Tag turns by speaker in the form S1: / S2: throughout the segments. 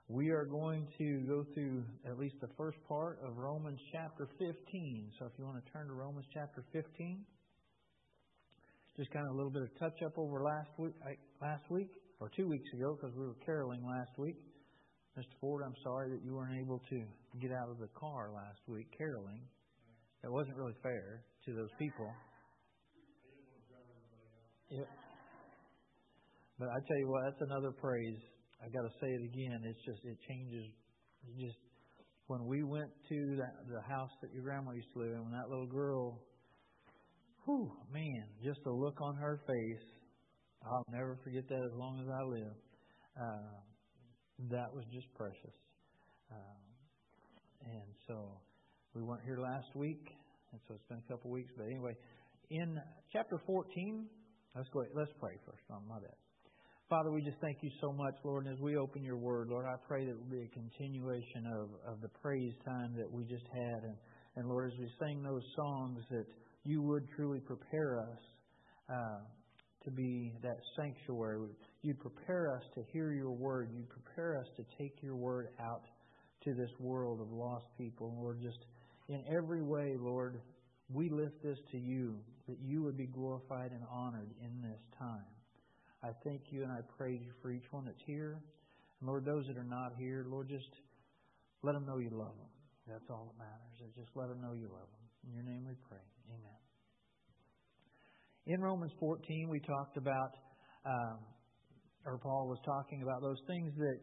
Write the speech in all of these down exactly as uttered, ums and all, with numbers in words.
S1: We are going to go through at least the first part of Romans chapter fifteen. So if you want to turn to Romans chapter fifteen, just kind of a little bit of touch up over last week, last week or two weeks ago, because we were caroling last week. Mister Ford, I'm sorry that you weren't able to get out of the car last week caroling. That wasn't really fair to those people. Yep. But I tell you what, that's another praise. I got to say it again. It's just, it changes. It just, when we went to the, the house that your grandma used to live in, when that little girl, whew, man, just the look on her face, I'll never forget that as long as I live. Uh, that was just precious. Uh, and so we weren't here last week, and so it's been a couple weeks. But anyway, in chapter fourteen, let's go. Let's pray first. On my bad. Father, we just thank you so much, Lord, and as we open your word, Lord, I pray that it will be a continuation of, of the praise time that we just had. And, and Lord, as we sing those songs, that you would truly prepare us uh, to be that sanctuary. You'd prepare us to hear your word. You'd prepare us to take your word out to this world of lost people. And Lord, just in every way, Lord, we lift this to you, that you would be glorified and honored in this time. I thank you and I praise you for each one that's here. And Lord, those that are not here, Lord, just let them know you love them. That's all that matters. Just let them know you love them. In your name we pray. Amen. In Romans fourteen, we talked about, um, or Paul was talking about those things that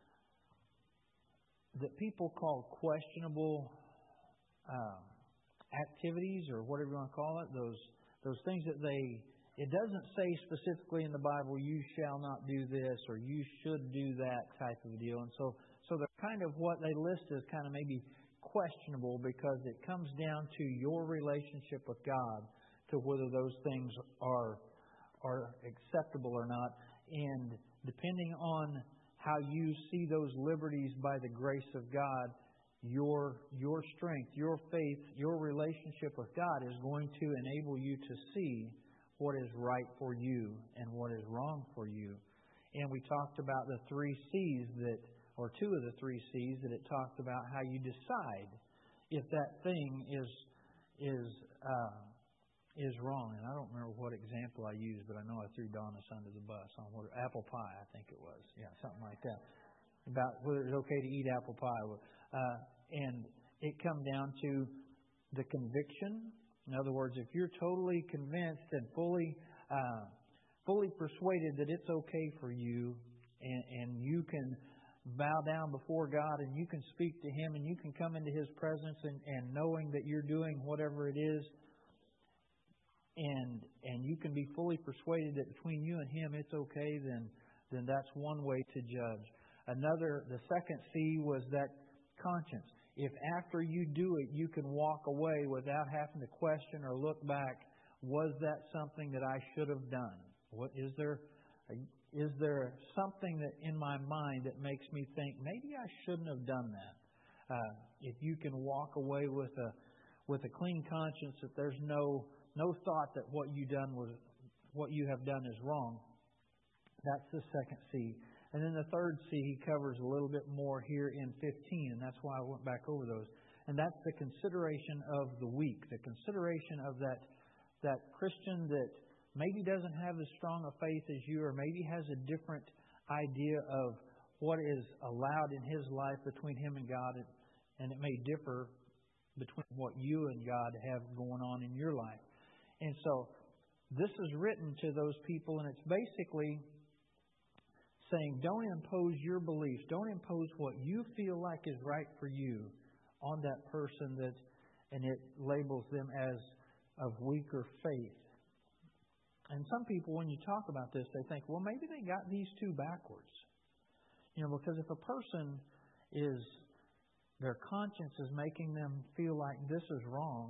S1: that people call questionable um, activities, or whatever you want to call it. Those those things that they. It doesn't say specifically in the Bible, you shall not do this or you should do that type of deal. And so so they're kind of what they list as kind of maybe questionable, because it comes down to your relationship with God to whether those things are are acceptable or not. And depending on how you see those liberties by the grace of God, your your strength, your faith, your relationship with God is going to enable you to see what is right for you and what is wrong for you. And we talked about the three C's that, or two of the three C's that it talked about how you decide if that thing is is uh, is wrong. And I don't remember what example I used, but I know I threw Donna under the bus on what apple pie, I think it was, yeah, something like that, about whether it's okay to eat apple pie. Uh, and it come down to the conviction. In other words, if you're totally convinced and fully uh, fully persuaded that it's okay for you, and, and you can bow down before God and you can speak to Him and you can come into His presence and, and knowing that you're doing whatever it is, and and you can be fully persuaded that between you and Him it's okay, then then that's one way to judge. Another, the second C was that conscience. If after you do it, you can walk away without having to question or look back, was that something that I should have done? What is there? Is there something that in my mind that makes me think maybe I shouldn't have done that? Uh, if you can walk away with a with a clean conscience, that there's no no thought that what you done was what you have done is wrong. That's the second C. And then the third C he covers a little bit more here in fifteen, and that's why I went back over those. And that's the consideration of the weak, the consideration of that that Christian that maybe doesn't have as strong a faith as you, or maybe has a different idea of what is allowed in his life between him and God, and it may differ between what you and God have going on in your life. And so this is written to those people, and it's basically saying, don't impose your beliefs, don't impose what you feel like is right for you on that person, that, and it labels them as of weaker faith. And some people, when you talk about this, they think, well, maybe they got these two backwards. You know, because if a person is, their conscience is making them feel like this is wrong,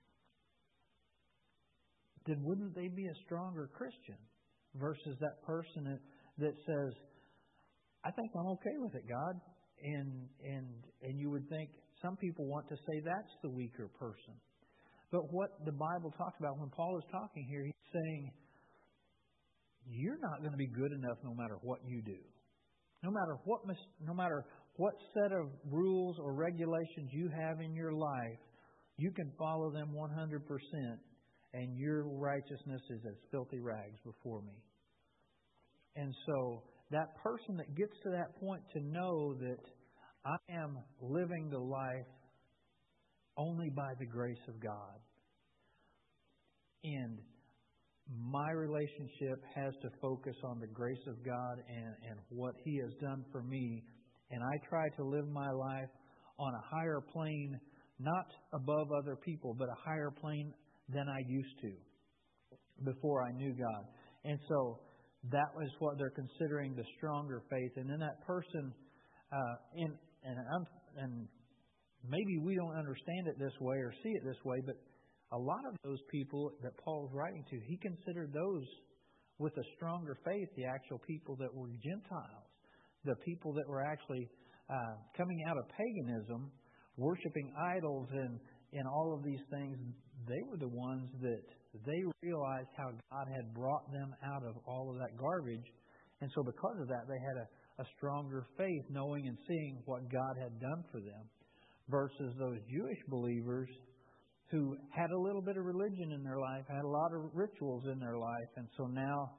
S1: then wouldn't they be a stronger Christian versus that person that that says, I think I'm okay with it, God. And and and you would think some people want to say that's the weaker person. But what the Bible talks about, when Paul is talking here, he's saying, you're not going to be good enough no matter what you do. No matter what, no matter what set of rules or regulations you have in your life, you can follow them one hundred percent, and your righteousness is as filthy rags before me. And so that person that gets to that point to know that I am living the life only by the grace of God, and my relationship has to focus on the grace of God and, and what He has done for me, and I try to live my life on a higher plane, not above other people, but a higher plane than I used to before I knew God. And so that was what they're considering the stronger faith. And then that person, uh, in, and, I'm, and maybe we don't understand it this way or see it this way, but a lot of those people that Paul's writing to, he considered those with a stronger faith the actual people that were Gentiles, the people that were actually uh, coming out of paganism, worshiping idols and, and all of these things. They were the ones that they realized how God had brought them out of all of that garbage. And so because of that, they had a, a stronger faith, knowing and seeing what God had done for them, versus those Jewish believers who had a little bit of religion in their life, had a lot of rituals in their life, and so now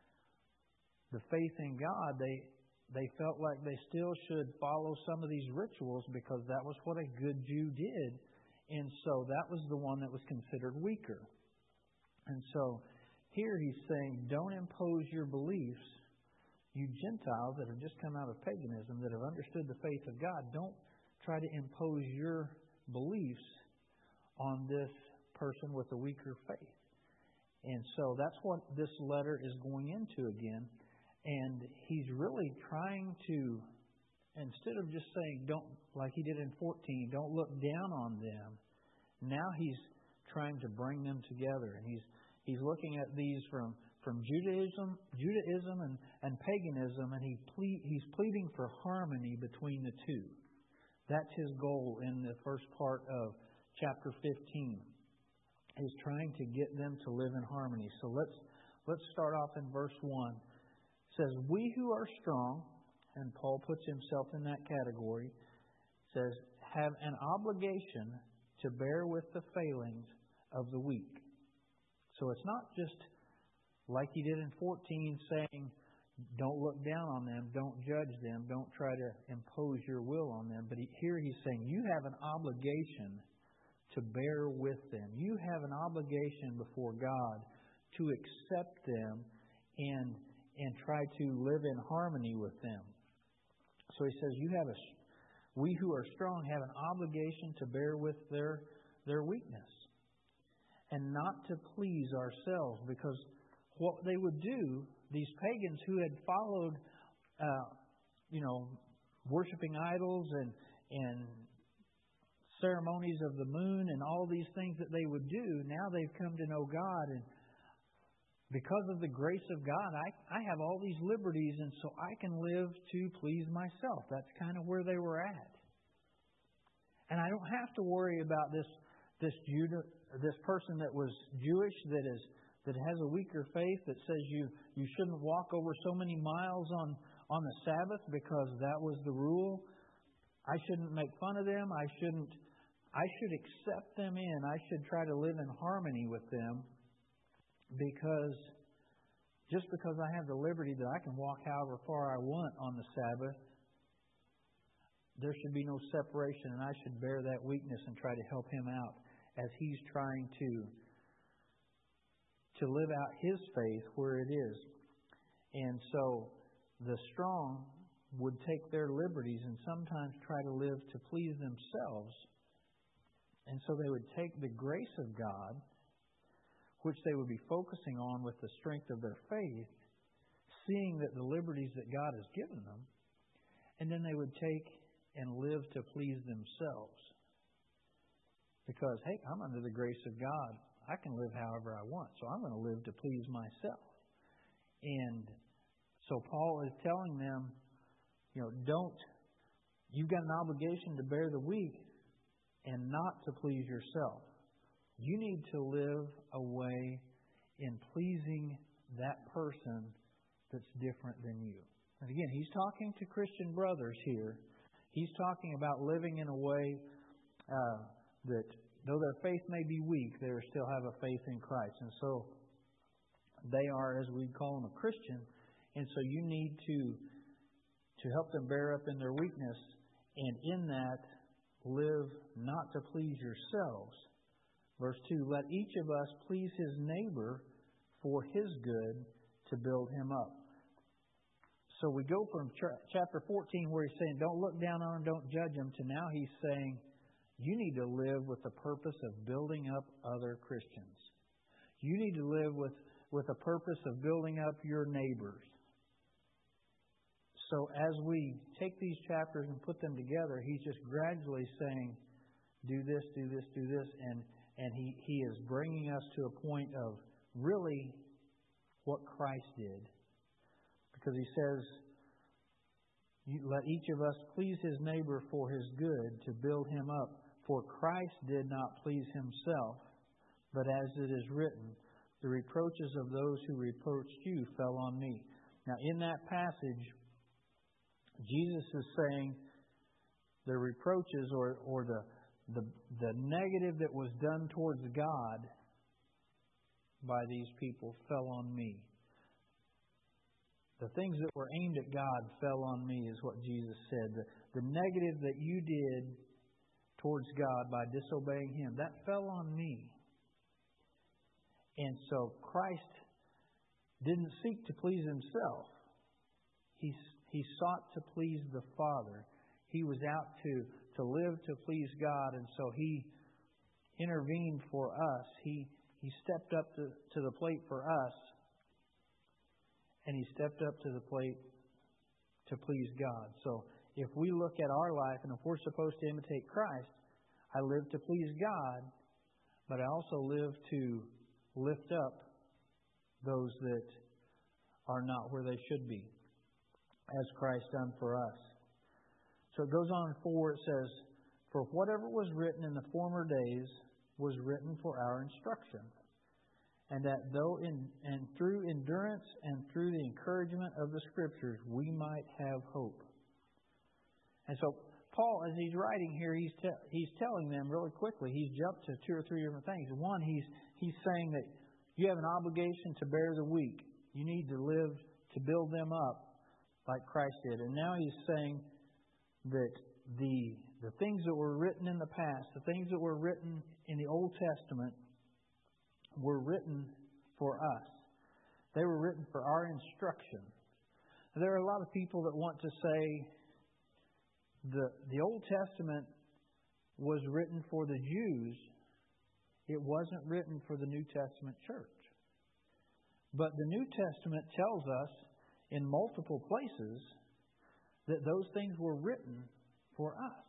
S1: the faith in God, they they felt like they still should follow some of these rituals because that was what a good Jew did, and so that was the one that was considered weaker. And so here he's saying, don't impose your beliefs, you Gentiles that have just come out of paganism, that have understood the faith of God, don't try to impose your beliefs on this person with a weaker faith. And so that's what this letter is going into again. And he's really trying to, instead of just saying, don't, like he did in fourteen, don't look down on them, now he's trying to bring them together. And he's he's looking at these from, from Judaism Judaism and, and paganism, and he ple- he's pleading for harmony between the two. That's his goal in the first part of chapter fifteen, is trying to get them to live in harmony. So let's let's start off in verse one. It says, we who are strong, and Paul puts himself in that category, says, have an obligation to bear with the failings of the weak. So it's not just like he did in fourteen, saying, don't look down on them, don't judge them, don't try to impose your will on them. But he, here he's saying, you have an obligation to bear with them. You have an obligation before God to accept them and and try to live in harmony with them. So he says, you have a, we who are strong have an obligation to bear with their their weakness and not to please ourselves, because what they would do, these pagans who had followed, uh, you know, worshiping idols and and ceremonies of the moon and all these things that they would do, now they've come to know God, and because of the grace of God, I, I have all these liberties, and so I can live to please myself. That's kind of where they were at. And I don't have to worry about this this Judah, this person that was Jewish that is that has a weaker faith, that says you, you shouldn't walk over so many miles on, on the Sabbath because that was the rule. I shouldn't make fun of them. I shouldn't I should accept them in. I should try to live in harmony with them, because just because I have the liberty that I can walk however far I want on the Sabbath, there should be no separation, and I should bear that weakness and try to help him out as he's trying to to live out his faith where it is. And so the strong would take their liberties and sometimes try to live to please themselves. And so they would take the grace of God, which they would be focusing on with the strength of their faith, seeing that the liberties that God has given them, and then they would take and live to please themselves. Because, hey, I'm under the grace of God. I can live however I want, so I'm going to live to please myself. And so Paul is telling them, you know, don't, you've got an obligation to bear the weak and not to please yourself. You need to live a way in pleasing that person that's different than you. And again, he's talking to Christian brothers here. He's talking about living in a way uh, that though their faith may be weak, they still have a faith in Christ. And so they are, as we call them, a Christian. And so you need to to help them bear up in their weakness, and in that live not to please yourselves. Verse two, let each of us please his neighbor for his good, to build him up. So we go from chapter fourteen, where he's saying, don't look down on them, don't judge them, to now he's saying, you need to live with the purpose of building up other Christians. You need to live with, with the purpose of building up your neighbors. So as we take these chapters and put them together, he's just gradually saying, do this, do this, do this. And, and he, he is bringing us to a point of really what Christ did. Because he says, let each of us please his neighbor for his good, to build him up. For Christ did not please himself, but as it is written, the reproaches of those who reproached you fell on me. Now in that passage, Jesus is saying the reproaches or, or the, the, the negative that was done towards God by these people fell on me. The things that were aimed at God fell on me, is what Jesus said. The, the negative that you did towards God by disobeying him, that fell on me. And so Christ didn't seek to please himself. He, he sought to please the Father. He was out to, to live to please God, and so he intervened for us. He, he stepped up to, to the plate for us, and he stepped up to the plate to please God. So if we look at our life, and if we're supposed to imitate Christ, I live to please God, but I also live to lift up those that are not where they should be, as Christ done for us. So it goes on in four, it says, for whatever was written in the former days was written for our instruction, and that though in and through endurance and through the encouragement of the Scriptures we might have hope. And so Paul, as he's writing here, he's te- he's telling them really quickly. He's jumped to two or three different things. One, he's he's saying that you have an obligation to bear the weak. You need to live to build them up like Christ did. And now he's saying that the the things that were written in the past, the things that were written in the Old Testament, were written for us. They were written for our instruction. There are a lot of people that want to say the the Old Testament was written for the Jews. It wasn't written for the New Testament church. But the New Testament tells us in multiple places that those things were written for us.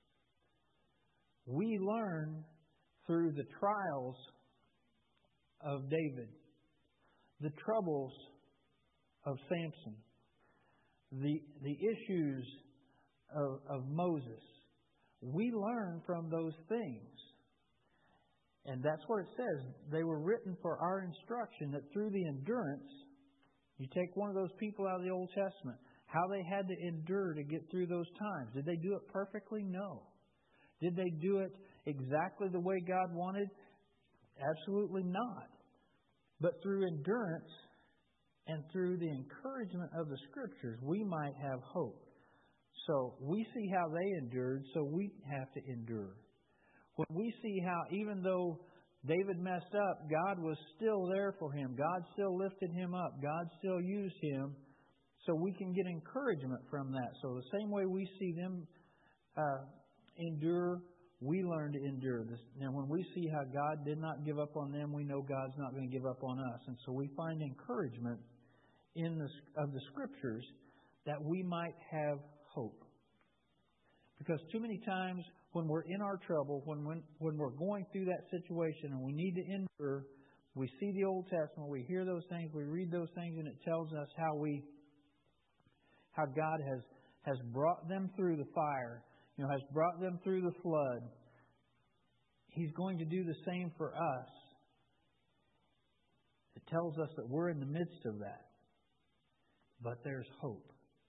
S1: We learn through the trials of David, the troubles of Samson, the the issues of, of Moses. We learn from those things. And that's what it says. They were written for our instruction, that through the endurance, you take one of those people out of the Old Testament, how they had to endure to get through those times. Did they do it perfectly? No. Did they do it exactly the way God wanted? Absolutely not. But through endurance and through the encouragement of the Scriptures, we might have hope. So we see how they endured, so we have to endure. When we see how, even though David messed up, God was still there for him. God still lifted him up. God still used him. So we can get encouragement from that. So the same way we see them uh, endure, we learn to endure. This, and when we see how God did not give up on them, we know God's not going to give up on us. And so we find encouragement in the, of the Scriptures that we might have hope. Because too many times when we're in our trouble, when, when, when we're going through that situation and we need to endure, we see the Old Testament, we hear those things, we read those things, and it tells us how we, how God has, has brought them through the fire, you know, has brought them through the flood. He's going to do the same for us. It tells us that we're in the midst of that. But there's hope.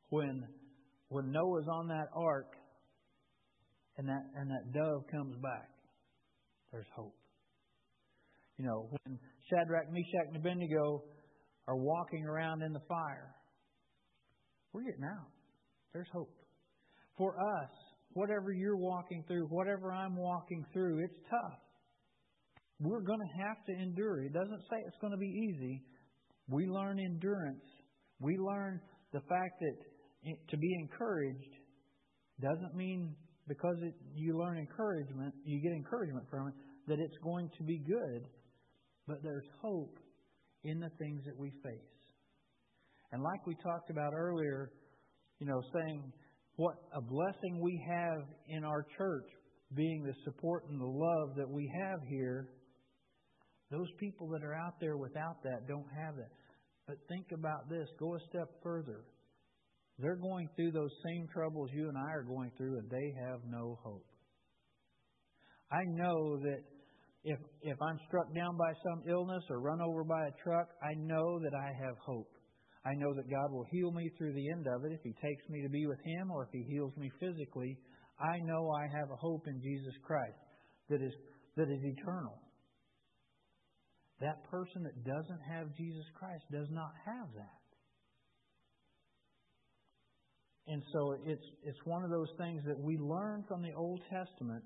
S1: when when Noah's on that ark and that and that dove comes back, there's hope. You know, when Shadrach, Meshach, and Abednego are walking around in the fire, we're getting out. There's hope. For us, whatever you're walking through, whatever I'm walking through, it's tough. We're going to have to endure. It doesn't say it's going to be easy. We learn endurance. We learn the fact that to be encouraged doesn't mean because it, you learn encouragement, you get encouragement from it, that it's going to be good. But there's hope in the things that we face. And like we talked about earlier, you know, saying what a blessing we have in our church, being the support and the love that we have here. Those people that are out there without that don't have that. But think about this. Go a step further. They're going through those same troubles you and I are going through, and they have no hope. I know that if if I'm struck down by some illness or run over by a truck, I know that I have hope. I know that God will heal me through the end of it if He takes me to be with Him or if He heals me physically. I know I have a hope in Jesus Christ that is that is eternal. That person that doesn't have Jesus Christ does not have that. And so it's it's one of those things that we learn from the Old Testament,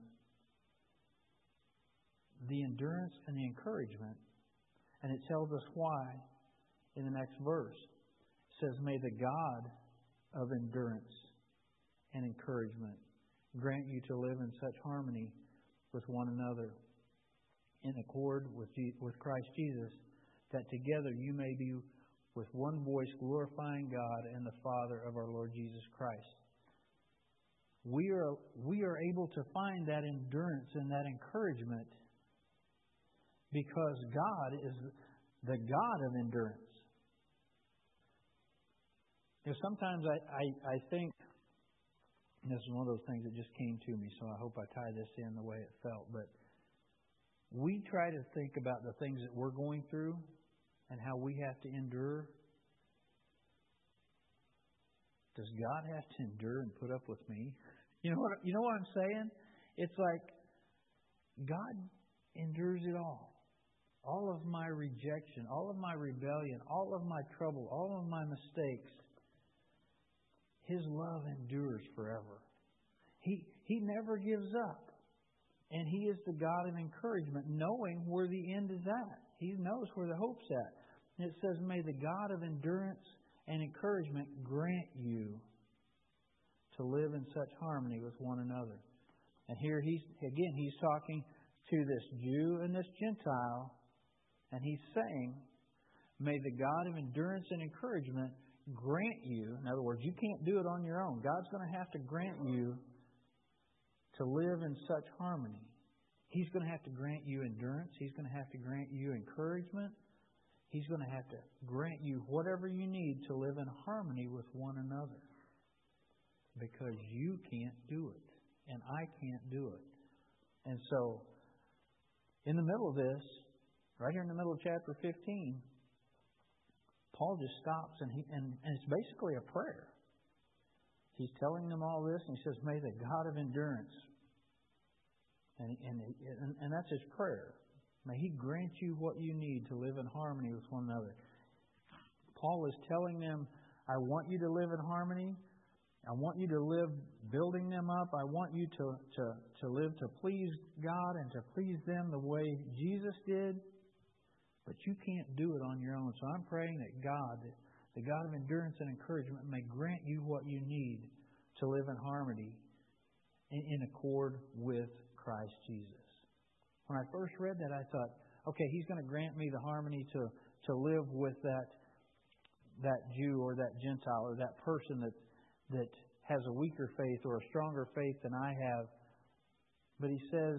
S1: the endurance and the encouragement. And it tells us why in the next verse. It says, may the God of endurance and encouragement grant you to live in such harmony with one another, in accord with with Christ Jesus, that together you may be with one voice glorifying God and the Father of our Lord Jesus Christ. We are we are able to find that endurance and that encouragement because God is the God of endurance. You know, sometimes I, I, I think, and this is one of those things that just came to me, so I hope I tie this in the way it felt, but we try to think about the things that we're going through and how we have to endure. Does God have to endure and put up with me? You know what, you know what I'm saying? It's like God endures it all. All of my rejection, all of my rebellion, all of my trouble, all of my mistakes. His love endures forever. He, he never gives up. And He is the God of encouragement, knowing where the end is at. He knows where the hope's at. And it says, may the God of endurance and encouragement grant you to live in such harmony with one another. And here he's, again, he's talking to this Jew and this Gentile. And he's saying, may the God of endurance and encouragement grant you, in other words, you can't do it on your own. God's going to have to grant you to live in such harmony. He's going to have to grant you endurance. He's going to have to grant you encouragement. He's going to have to grant you whatever you need to live in harmony with one another. Because you can't do it. And I can't do it. And so, in the middle of this, right here in the middle of chapter fifteen, Paul just stops and he and, and it's basically a prayer. He's telling them all this and he says, may the God of endurance, and, and, and, and that's his prayer, may He grant you what you need to live in harmony with one another. Paul is telling them, I want you to live in harmony. I want you to live building them up. I want you to, to, to live to please God and to please them the way Jesus did. But you can't do it on your own. So I'm praying that God, the God of endurance and encouragement, may grant you what you need to live in harmony in, in accord with Christ Jesus. When I first read that, I thought, okay, He's going to grant me the harmony to, to live with that that Jew or that Gentile or that person that that has a weaker faith or a stronger faith than I have. But He says,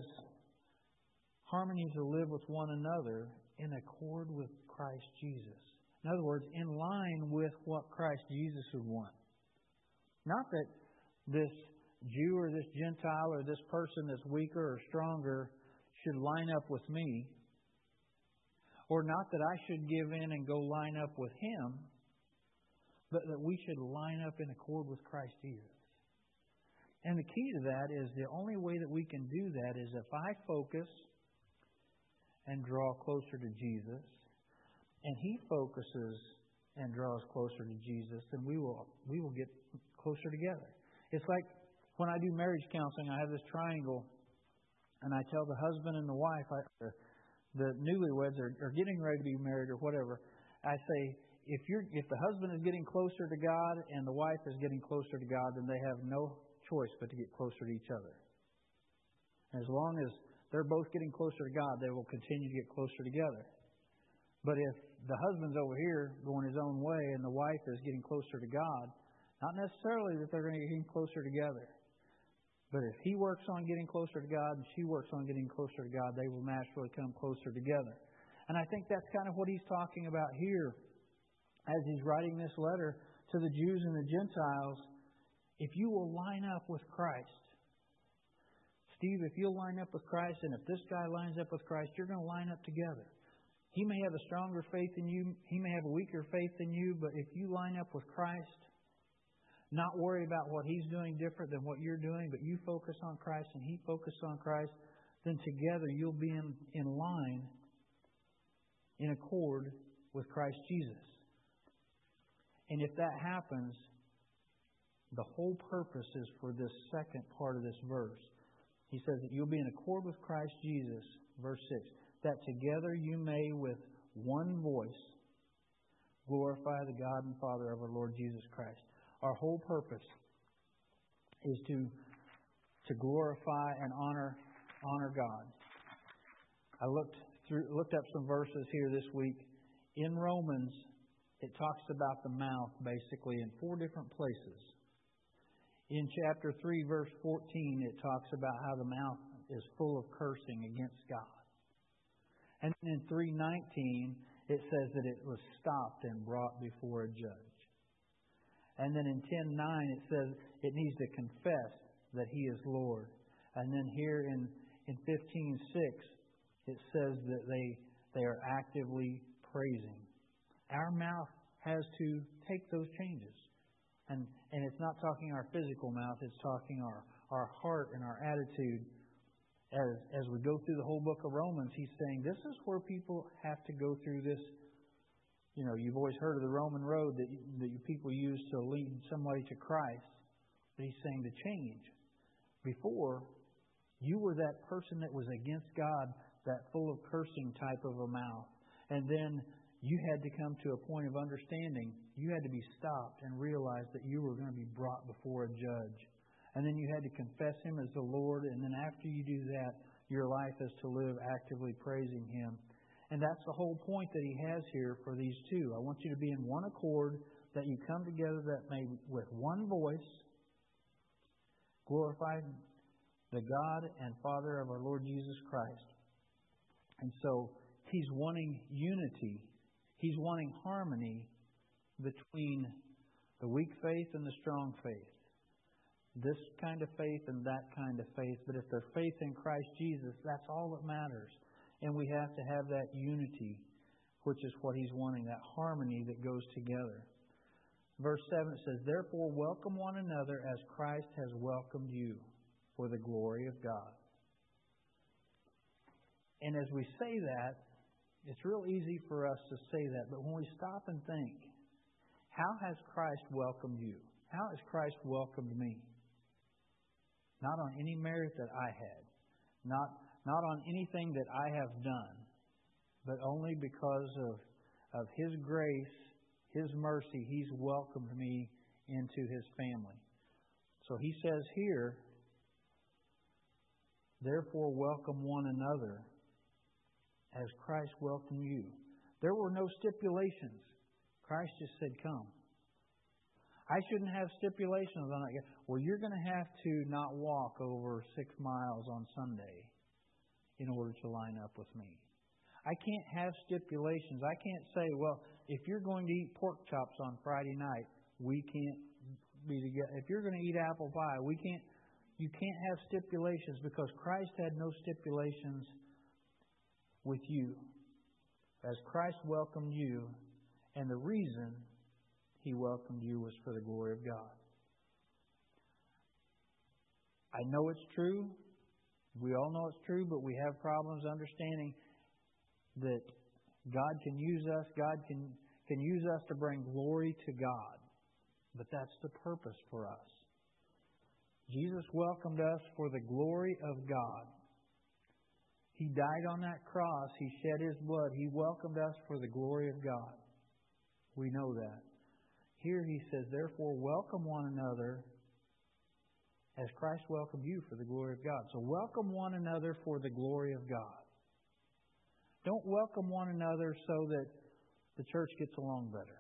S1: harmony to live with one another in accord with Christ Jesus. In other words, in line with what Christ Jesus would want. Not that this Jew or this Gentile or this person that's weaker or stronger should line up with me. Or not that I should give in and go line up with him. but that we should line up in accord with Christ Jesus. And the key to that is the only way that we can do that is if I focus and draw closer to Jesus, and He focuses and draws closer to Jesus, then we will we will get closer together. It's like when I do marriage counseling, I have this triangle, and I tell the husband and the wife, I, the newlyweds are, are getting ready to be married or whatever. I say, if you're if the husband is getting closer to God and the wife is getting closer to God, then they have no choice but to get closer to each other. As long as they're both getting closer to God, they will continue to get closer together. But if the husband's over here going his own way and the wife is getting closer to God, not necessarily that they're going to get closer together. But if he works on getting closer to God and she works on getting closer to God, they will naturally come closer together. And I think that's kind of what he's talking about here as he's writing this letter to the Jews and the Gentiles. If you will line up with Christ, Steve, if you'll line up with Christ, and if this guy lines up with Christ, you're going to line up together. He may have a stronger faith than you. He may have a weaker faith than you. But if you line up with Christ, not worry about what He's doing different than what you're doing, but you focus on Christ and He focuses on Christ, then together you'll be in, in line, in accord with Christ Jesus. And if that happens, the whole purpose is for this second part of this verse. He says that you'll be in accord with Christ Jesus, verse six, that together you may with one voice glorify the God and Father of our Lord Jesus Christ. Our whole purpose is to to glorify and honor honor God. I looked through looked up some verses here this week. In Romans, it talks about the mouth basically in four different places. In chapter three, verse fourteen, it talks about how the mouth is full of cursing against God. And in three nineteen, it says that it was stopped and brought before a judge. And then in ten nine, it says it needs to confess that He is Lord. And then here in, in fifteen six, it says that they, they are actively praising. Our mouth has to take those changes. And, and it's not talking our physical mouth, it's talking our, our heart and our attitude. As, as we go through the whole book of Romans, he's saying this is where people have to go through this. You know, you've always heard of the Roman road that, that people use to lead somebody to Christ. But he's saying to change. Before, you were that person that was against God, that full of cursing type of a mouth. And then you had to come to a point of understanding. You had to be stopped and realize that you were going to be brought before a judge. And then you had to confess Him as the Lord. And then after you do that, your life is to live actively praising Him. And that's the whole point that He has here for these two. I want you to be in one accord, that you come together that may, with one voice, glorify the God and Father of our Lord Jesus Christ. And so He's wanting unity. He's wanting harmony between the weak faith and the strong faith. This kind of faith and that kind of faith. But if their faith in Christ Jesus, that's all that matters. And we have to have that unity, which is what He's wanting, that harmony that goes together. Verse seven says, therefore welcome one another as Christ has welcomed you for the glory of God. And as we say that, it's real easy for us to say that. But when we stop and think, how has Christ welcomed you? How has Christ welcomed me? Not on any merit that I had. Not, not on anything that I have done. But only because of, of His grace, His mercy, He's welcomed me into His family. So He says here, therefore welcome one another as Christ welcomed you. There were no stipulations. Christ just said, come. I shouldn't have stipulations on it. Well, you're going to have to not walk over six miles on Sunday in order to line up with me. I can't have stipulations. I can't say, well, if you're going to eat pork chops on Friday night, we can't be together. If you're going to eat apple pie, we can't. You can't have stipulations, because Christ had no stipulations with you. As Christ welcomed you, and the reason He welcomed you was for the glory of God. I know it's true. We all know it's true, but we have problems understanding that God can use us. God can, can use us to bring glory to God. But that's the purpose for us. Jesus welcomed us for the glory of God. He died on that cross. He shed His blood. He welcomed us for the glory of God. We know that. Here He says, therefore, welcome one another as Christ welcomed you for the glory of God. So welcome one another for the glory of God. Don't welcome one another so that the church gets along better.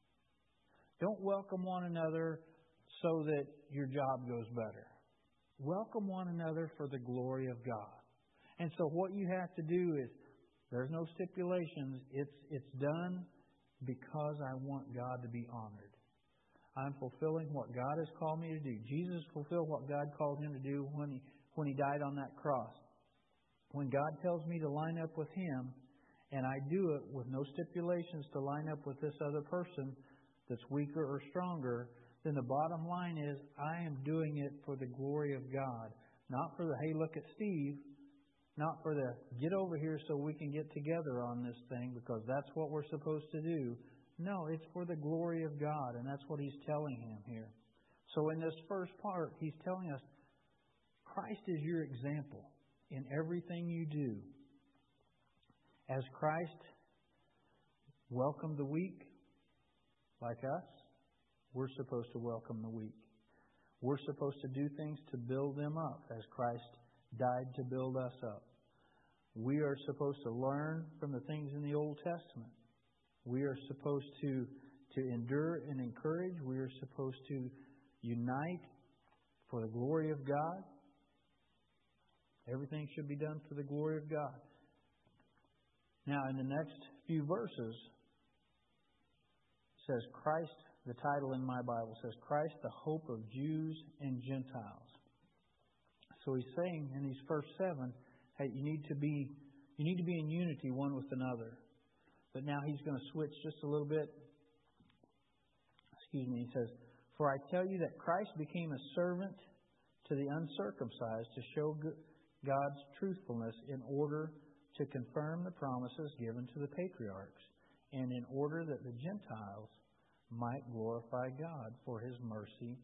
S1: Don't welcome one another so that your job goes better. Welcome one another for the glory of God. And so what you have to do is, there's no stipulations. It's, it's done because I want God to be honored. I'm fulfilling what God has called me to do. Jesus fulfilled what God called Him to do when He, when He died on that cross. When God tells me to line up with Him, and I do it with no stipulations to line up with this other person that's weaker or stronger, then the bottom line is I am doing it for the glory of God. Not for the, hey, look at Steve. Not for the, get over here so we can get together on this thing because that's what we're supposed to do. No, it's for the glory of God, and that's what He's telling him here. So in this first part, He's telling us Christ is your example in everything you do. As Christ welcomed the weak, like us, we're supposed to welcome the weak. We're supposed to do things to build them up as Christ died to build us up. We are supposed to learn from the things in the Old Testament. We are supposed to, to endure and encourage. We are supposed to unite for the glory of God. Everything should be done for the glory of God. Now, in the next few verses, it says Christ, the title in my Bible says, Christ, the hope of Jews and Gentiles. So he's saying in these first seven, hey, you need to be you need to be in unity one with another. But now he's going to switch just a little bit. Excuse me. He says, for I tell you that Christ became a servant to the uncircumcised to show God's truthfulness in order to confirm the promises given to the patriarchs, and in order that the Gentiles might glorify God for His mercy.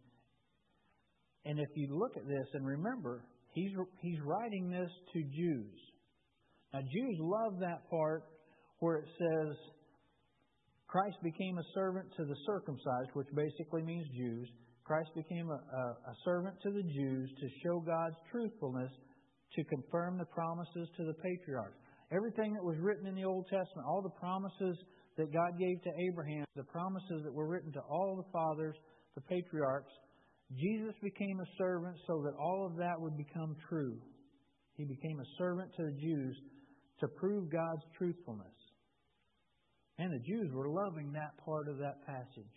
S1: And if you look at this and remember, he's he's writing this to Jews. Now, Jews love that part where it says Christ became a servant to the circumcised, which basically means Jews. Christ became a, a, a servant to the Jews to show God's truthfulness, to confirm the promises to the patriarchs. Everything that was written in the Old Testament, all the promises that God gave to Abraham, the promises that were written to all the fathers, the patriarchs, Jesus became a servant so that all of that would become true. He became a servant to the Jews to prove God's truthfulness. And the Jews were loving that part of that passage.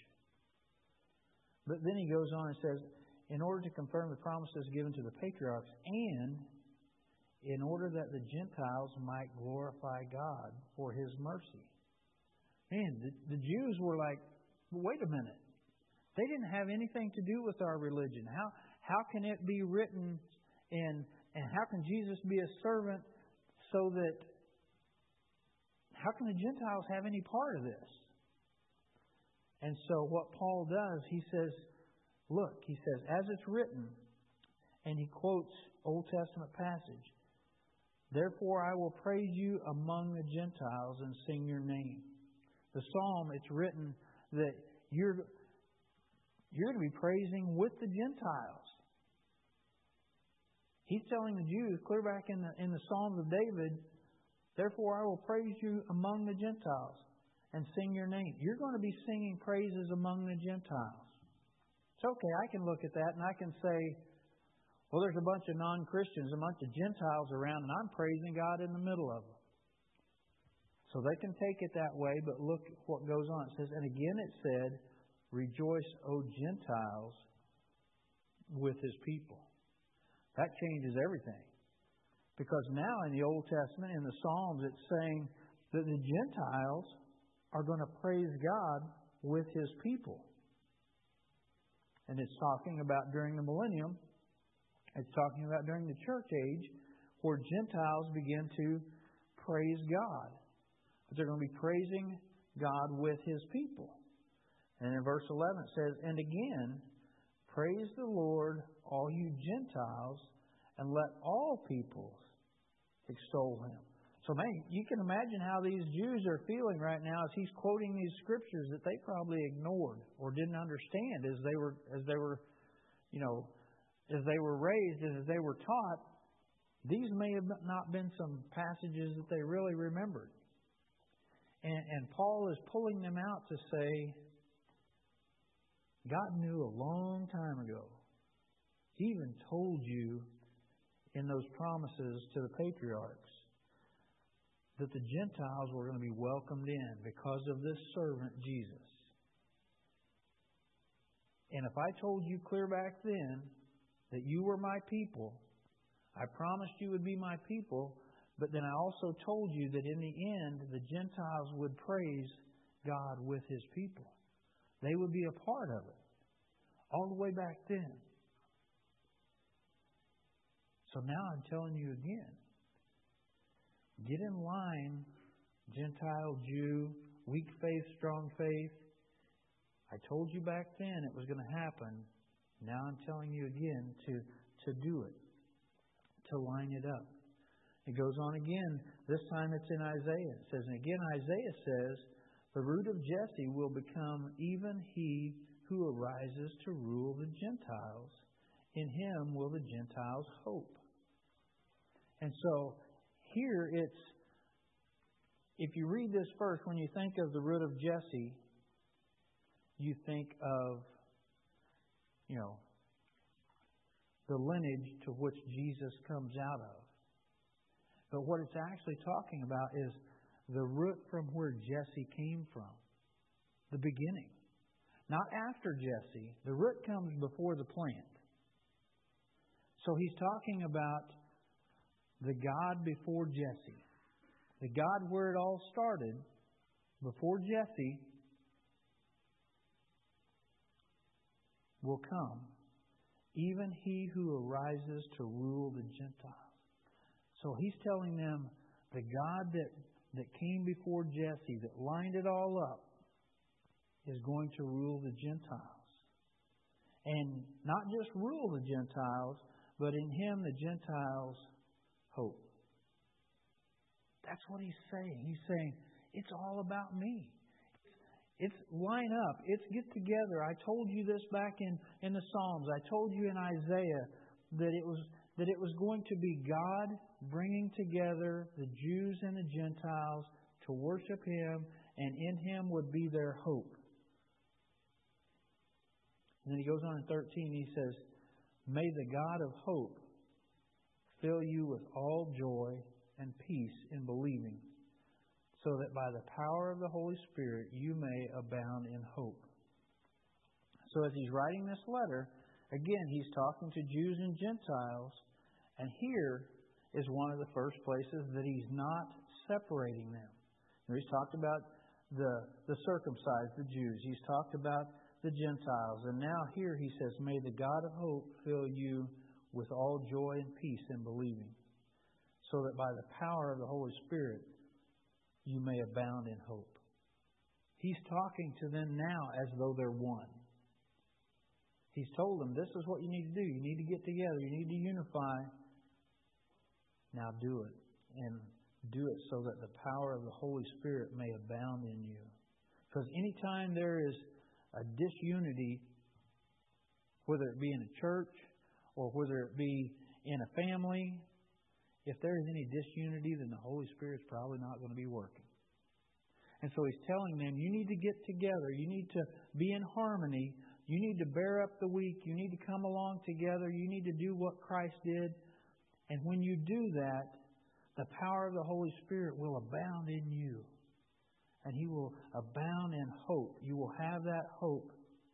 S1: But then he goes on and says, in order to confirm the promises given to the patriarchs, and in order that the Gentiles might glorify God for His mercy. Man, the, the Jews were like, wait a minute. They didn't have anything to do with our religion. How how can it be written and and how can Jesus be a servant so that how can the Gentiles have any part of this? And so what Paul does, he says, look, he says, as it's written, and he quotes Old Testament passage, therefore I will praise you among the Gentiles and sing your name. The psalm, it's written that you're You're going to be praising with the Gentiles. He's telling the Jews, clear back in the in the Psalms of David, therefore I will praise you among the Gentiles and sing your name. You're going to be singing praises among the Gentiles. It's okay, I can look at that and I can say, well, there's a bunch of non-Christians, a bunch of Gentiles around, and I'm praising God in the middle of them. So they can take it that way, but look what goes on. It says, and again it said, rejoice, O Gentiles, with His people. That changes everything. Because now in the Old Testament, in the Psalms, it's saying that the Gentiles are going to praise God with His people. And it's talking about during the millennium. It's talking about during the church age where Gentiles begin to praise God. But they're going to be praising God with His people. And in verse eleven it says, "And again, praise the Lord, all you Gentiles, and let all peoples extol Him." So, man, you can imagine how these Jews are feeling right now as he's quoting these scriptures that they probably ignored or didn't understand as they were, as they were, you know, as they were raised and as they were taught. These may have not been some passages that they really remembered. And, and Paul is pulling them out to say, God knew a long time ago. He even told you in those promises to the patriarchs that the Gentiles were going to be welcomed in because of this servant Jesus. And if I told you clear back then that you were my people, I promised you would be my people, but then I also told you that in the end the Gentiles would praise God with His people. They would be a part of it. All the way back then. So now I'm telling you again. Get in line, Gentile, Jew, weak faith, strong faith. I told you back then it was going to happen. Now I'm telling you again to, to do it. To line it up. It goes on again. This time it's in Isaiah. It says, and again Isaiah says, the root of Jesse will become even he who arises to rule the Gentiles. In him will the Gentiles hope. And so here it's, if you read this first, when you think of the root of Jesse, you think of, you know, the lineage to which Jesus comes out of. But what it's actually talking about is the root from where Jesse came from. The beginning. Not after Jesse. The root comes before the plant. So he's talking about the God before Jesse. The God where it all started, before Jesse, will come. Even he who arises to rule the Gentiles. So he's telling them the God that, that came before Jesse, that lined it all up, is going to rule the Gentiles. And not just rule the Gentiles, but in him the Gentiles hope. That's what he's saying. He's saying, it's all about me. It's line up. It's get together. I told you this back in, in the Psalms. I told you in Isaiah that it was that it was going to be God bringing together the Jews and the Gentiles to worship Him, and in Him would be their hope. And then he goes on in thirteen, he says, may the God of hope fill you with all joy and peace in believing, so that by the power of the Holy Spirit you may abound in hope. So as he's writing this letter, again, he's talking to Jews and Gentiles, and here is one of the first places that he's not separating them. He's talked about the, the circumcised, the Jews. He's talked about the Gentiles. And now here he says, may the God of hope fill you with all joy and peace in believing, so that by the power of the Holy Spirit you may abound in hope. He's talking to them now as though they're one. He's told them, this is what you need to do. You need to get together. You need to unify. Now do it. And do it so that the power of the Holy Spirit may abound in you. Because anytime there is a disunity, whether it be in a church or whether it be in a family, if there is any disunity, then the Holy Spirit's probably not going to be working. And so he's telling them, you need to get together. You need to be in harmony. You need to bear up the weak. You need to come along together. You need to do what Christ did. And when you do that, the power of the Holy Spirit will abound in you. And He will abound in hope. You will have that hope.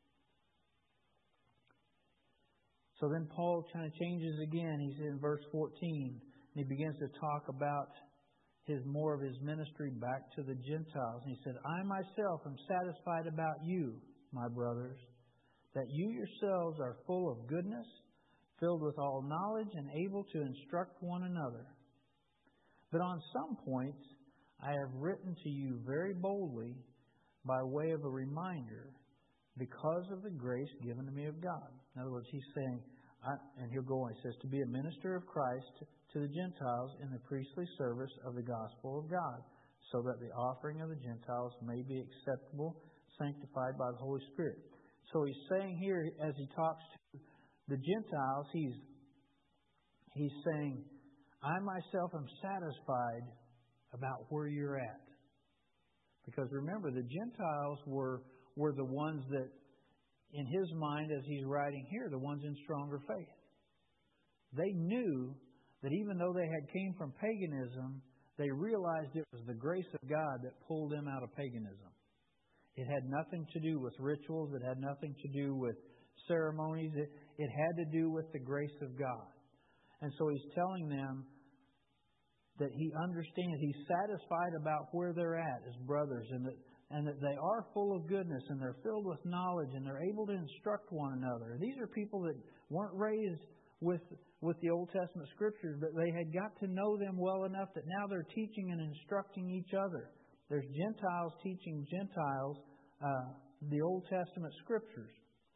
S1: So then Paul kind of changes again. He's in verse fourteen. And he begins to talk about his more of his ministry back to the Gentiles. And he said, I myself am satisfied about you, my brothers, that you yourselves are full of goodness, filled with all knowledge, and able to instruct one another. But on some points I have written to you very boldly by way of a reminder, because of the grace given to me of God. In other words, he's saying, I, and he'll go on, he says, to be a minister of Christ to the Gentiles in the priestly service of the gospel of God, so that the offering of the Gentiles may be acceptable, sanctified by the Holy Spirit. So he's saying here, as he talks to the Gentiles, he's he's saying, I myself am satisfied about where you're at. Because remember, the Gentiles were were the ones that, in his mind, as he's writing here, the ones in stronger faith. They knew that even though they had came from paganism, they realized it was the grace of God that pulled them out of paganism. It had nothing to do with rituals. It had nothing to do with ceremonies. It, it had to do with the grace of God. And so he's telling them that he understands, he's satisfied about where they're at as brothers, and that and that they are full of goodness, and they're filled with knowledge, and they're able to instruct one another. These are people that weren't raised with with the Old Testament Scriptures, but they had got to know them well enough that now they're teaching and instructing each other. There's Gentiles teaching Gentiles uh, the Old Testament Scriptures.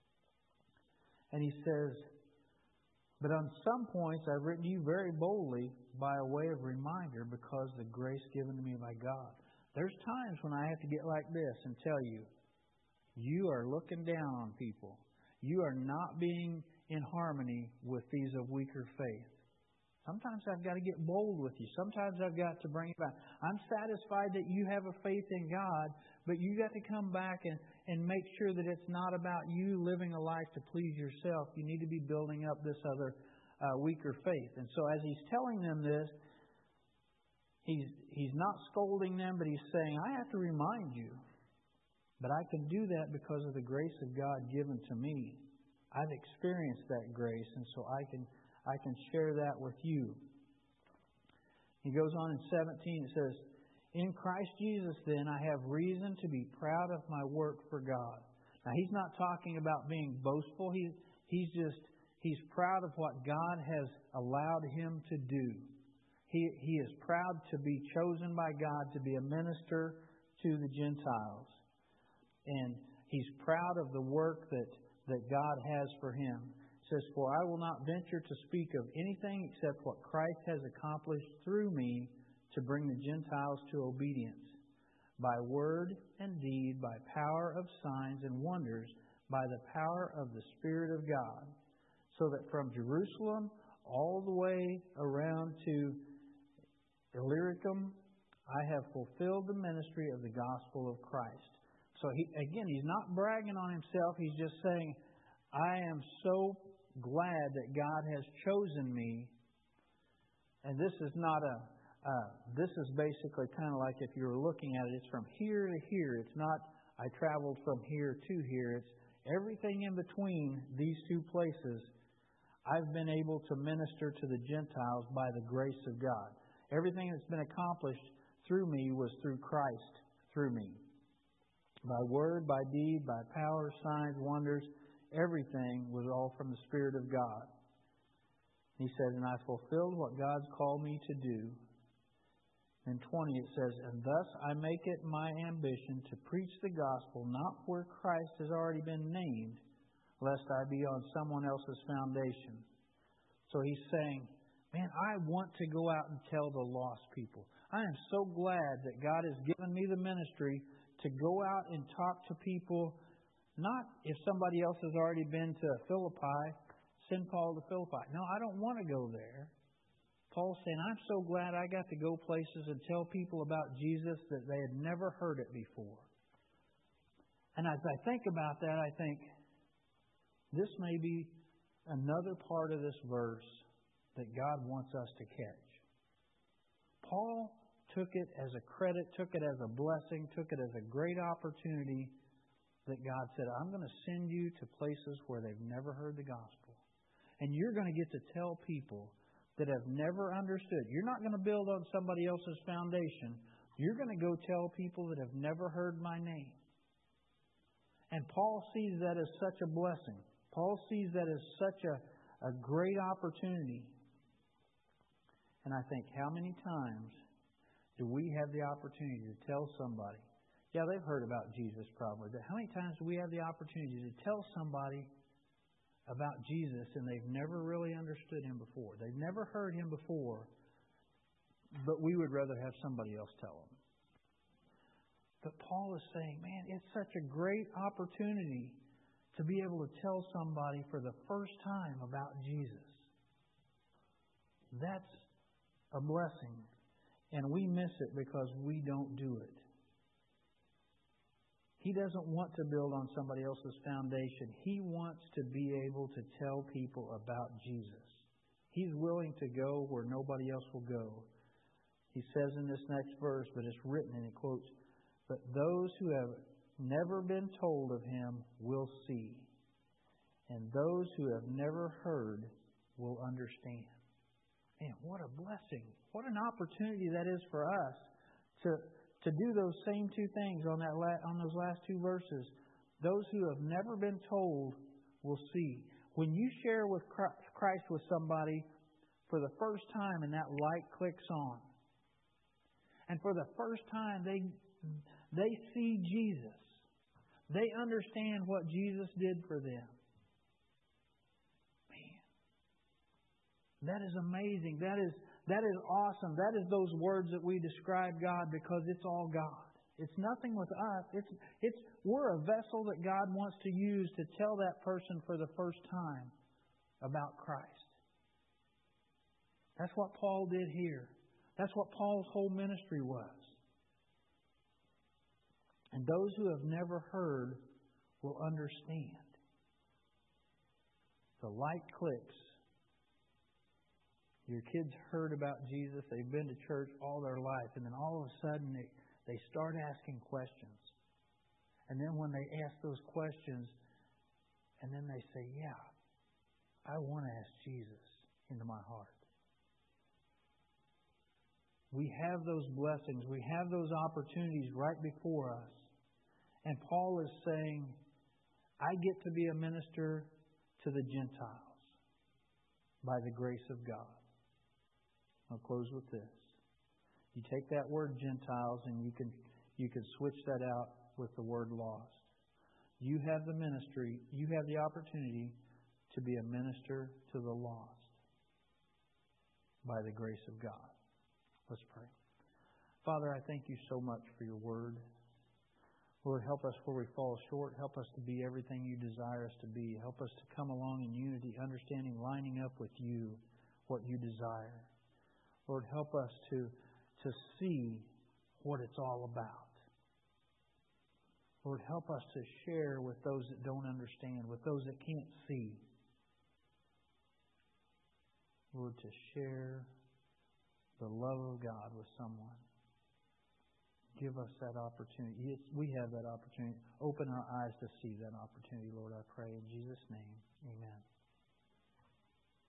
S1: And he says, but on some points I've written to you very boldly by a way of reminder, because of the grace given to me by God. There's times when I have to get like this and tell you, you are looking down on people. You are not being in harmony with these of weaker faith. Sometimes I've got to get bold with you. Sometimes I've got to bring it back. I'm satisfied that you have a faith in God, but you got to come back and, and make sure that it's not about you living a life to please yourself. You need to be building up this other uh, weaker faith. And so as he's telling them this, He's he's not scolding them, but he's saying, I have to remind you. But I can do that because of the grace of God given to me. I've experienced that grace, and so I can I can share that with you. He goes on in seventeen, it says, in Christ Jesus, then, I have reason to be proud of my work for God. Now, he's not talking about being boastful. He, he's just, he's proud of what God has allowed him to do. He, he is proud to be chosen by God to be a minister to the Gentiles. And he's proud of the work that, that God has for him. It says, for I will not venture to speak of anything except what Christ has accomplished through me to bring the Gentiles to obedience, by word and deed, by power of signs and wonders, by the power of the Spirit of God, so that from Jerusalem all the way around to Illyricum, I have fulfilled the ministry of the gospel of Christ. So he, again, he's not bragging on himself. He's just saying, I am so glad that God has chosen me. And this is not a, uh, this is basically kind of like if you were looking at it, it's from here to here. It's not, I traveled from here to here. It's everything in between these two places. I've been able to minister to the Gentiles by the grace of God. Everything that's been accomplished through me was through Christ, through me. By word, by deed, by power, signs, wonders, everything was all from the Spirit of God. He says, and I fulfilled what God's called me to do. In twenty it says, and thus I make it my ambition to preach the gospel not where Christ has already been named, lest I be on someone else's foundation. So he's saying, man, I want to go out and tell the lost people. I am so glad that God has given me the ministry to go out and talk to people. Not if somebody else has already been to Philippi, send Paul to Philippi. No, I don't want to go there. Paul's saying, I'm so glad I got to go places and tell people about Jesus that they had never heard it before. And as I think about that, I think this may be another part of this verse that God wants us to catch. Paul took it as a credit, took it as a blessing, took it as a great opportunity that God said, I'm going to send you to places where they've never heard the gospel. And you're going to get to tell people that have never understood. You're not going to build on somebody else's foundation. You're going to go tell people that have never heard my name. And Paul sees that as such a blessing. Paul sees that as such a, a great opportunity. And I think, how many times do we have the opportunity to tell somebody? Yeah, they've heard about Jesus probably, but how many times do we have the opportunity to tell somebody about Jesus and they've never really understood Him before? They've never heard Him before, but we would rather have somebody else tell them. But Paul is saying, man, it's such a great opportunity to be able to tell somebody for the first time about Jesus. That's a blessing. And we miss it because we don't do it. He doesn't want to build on somebody else's foundation. He wants to be able to tell people about Jesus. He's willing to go where nobody else will go. He says in this next verse, but it's written and it quotes, "But those who have never been told of Him will see, and those who have never heard will understand." Man, what a blessing. What an opportunity that is for us to, to do those same two things on that la- on those last two verses. Those who have never been told will see. When you share with Christ with somebody for the first time and that light clicks on, and for the first time they they see Jesus, they understand what Jesus did for them. That is amazing. That is that is awesome. That is those words that we describe God, because it's all God. It's nothing with us. It's it's we're a vessel that God wants to use to tell that person for the first time about Christ. That's what Paul did here. That's what Paul's whole ministry was. And those who have never heard will understand. The light clicks. Your kids heard about Jesus. They've been to church all their life. And then all of a sudden they, they start asking questions. And then when they ask those questions, and then they say, yeah, I want to ask Jesus into my heart. We have those blessings. We have those opportunities right before us. And Paul is saying, I get to be a minister to the Gentiles by the grace of God. I'll close with this. You take that word Gentiles and you can you can switch that out with the word lost. You have the ministry, you have the opportunity to be a minister to the lost by the grace of God. Let's pray. Father, I thank you so much for your word. Lord, help us where we fall short. Help us to be everything you desire us to be. Help us to come along in unity, understanding, lining up with you, what you desire. Lord, help us to, to see what it's all about. Lord, help us to share with those that don't understand, with those that can't see. Lord, to share the love of God with someone. Give us that opportunity. It's, we have that opportunity. Open our eyes to see that opportunity, Lord, I pray. In Jesus' name, amen.